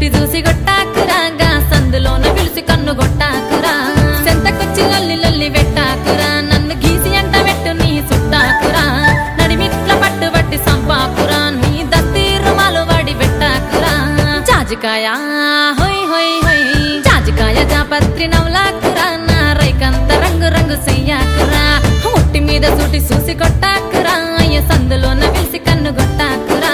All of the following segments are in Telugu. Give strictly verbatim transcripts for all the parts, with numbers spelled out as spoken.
సుటి చూసి గొట్టాకురా గా సందులోన పిలిచి కన్ను గొట్టాకురా సెంతకొచ్చి లొల్లి లొల్లి పెట్టాకురా నన్ను గీసి అంట పెట్టు నీ సుట్టాకురా నడిమిట్ల పట్టుబట్టి సంపాకురా నీ దస్తి రుమాలు వాడి పెట్టాకురా జాజికాయ హోయ్ హోయ్ హోయ్ జాజికాయ జాపత్రి నవలాకురా నా రైకంత రంగు రంగు చెయ్యాకురా ఒట్టి మీద సుటి చూసి కొట్టాకురా అయ్య సందులోన పిలిచి కన్ను గొట్టాకురా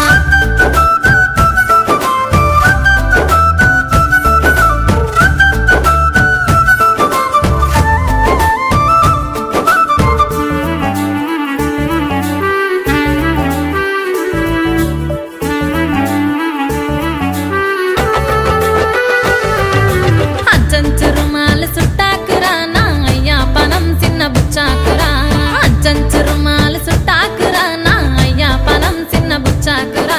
అంచంచురుమాలు సుట్టాకురా నా అయ్యా పనం చిన్న బుచ్చాకురా అంచంచురుమాలు సుట్టాకురా నా అయ్యా పనం చిన్న బుచ్చాకురా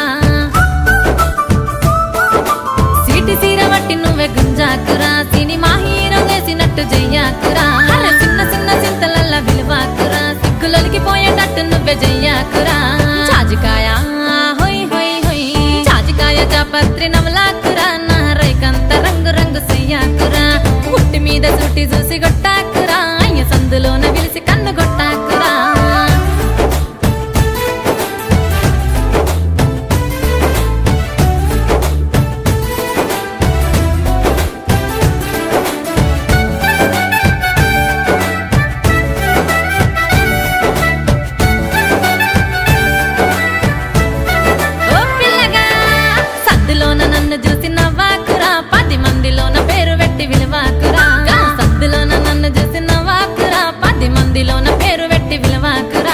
సీటి సీర బట్టి నువ్వే గుంజాకురా సినిమా హీరో వేసినట్టు చెయ్యాకురా చిన్న చిన్న చింతలల్ల విలువాకురా సిగ్గులొలికిపోయేటట్టు నువ్వే చెయ్యాకురా జాజికాయ హోయ్ హోయ్ హోయ్ జాజికాయ జాపత్రి నవలాకురా నా రైకంత రంగు రంగు చెయ్యాకురా ఉట్టి మీద సుట్టి చూసి గొట్టాకురా అయ్య సందులోన పిలిచి కన్ను గొట్టాకురా ఓ పిల్లగా సద్దులోన నన్ను చూసి నవ్వాకురా పది మందిలోన పేరు పెట్టి విలువాకురా సద్దులోన నన్ను చూసి నవ్వాకురా పది మందిలోన పేరు పెట్టి విలువాకురా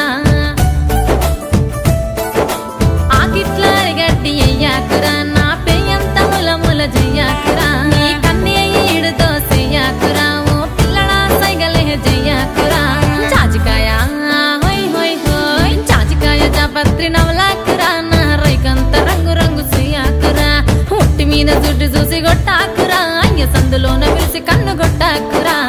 ఆకిట్ల అరిగడ్డి అయ్యాకురా నా పెయ్యంత ముల ముల చెయ్యాకురా నీ కన్ని ఈడుతో చెయ్యాకురా ఓ పిల్లడా సైగలే చెయ్యాకురా జాజికాయ హోయ్ హోయ్ హోయ్ జాజికాయ జాపత్రి నవలాకురా నా రైకంత రంగు రంగు చెయ్యాకురా ఉట్టి మీద జుట్టు చూసి గొట్టాకురా అయ్య సందులోన పిలిచి కన్ను గొట్టాకురా